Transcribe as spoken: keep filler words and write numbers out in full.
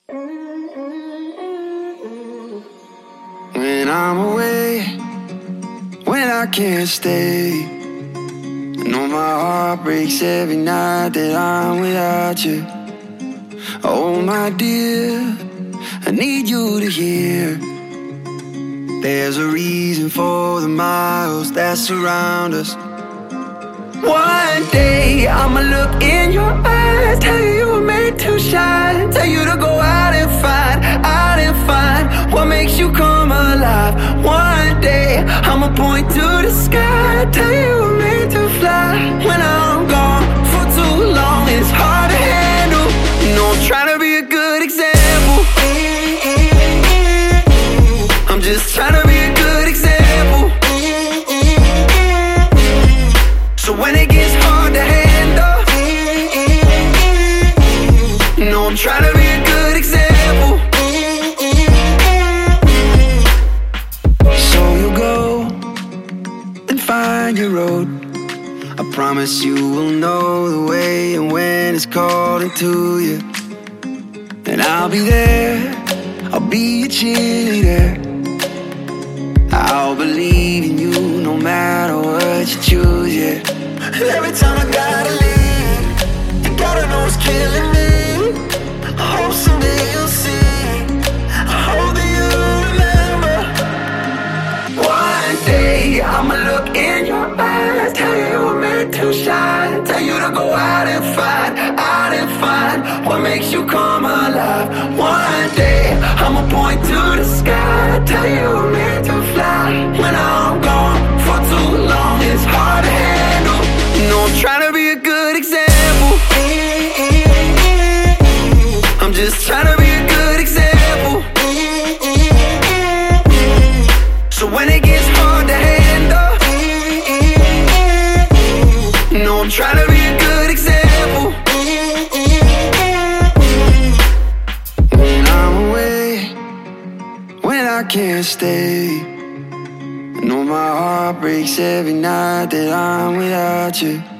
When I'm away, when I can't stay, I know my heart breaks every night that I'm without you. Oh my dear, I need you to hear there's a reason for the miles that surround us. One day I'ma look in your eyes, tell you you were made to shine, tell you to go out and find, out and find what makes you come alive. One day I'ma point to the sky, tell you you were made to fly. When I'm gone for too long, it's hard to handle. You know I'm trying to be a good example. I'm just trying to be a good example. So when it gets hard to handle, you know I'm trying to be a good example. So you go and find your road. I promise you will know the way and when it's calling to you. And I'll be there, I'll be your cheerleader. I'll believe in you no matter what you choose, yeah. And every time I gotta leave, you gotta know it's killing me. I hope someday you'll see, I hope that you remember. One day I'ma look in your eyes, tell you you were meant to shine, tell you to go out and find, out and find what makes you come alive. One day I'ma point to the sky, tell you you were meant to fly. When I'm gone for too long, it's hard to handle. You know I'm trying to be a good example. I'm just trying to be a good example. So when it gets hard to handle, you know I'm trying to be a good example. When I'm away, when I can't stay, I know my heart breaks every night that I'm without you.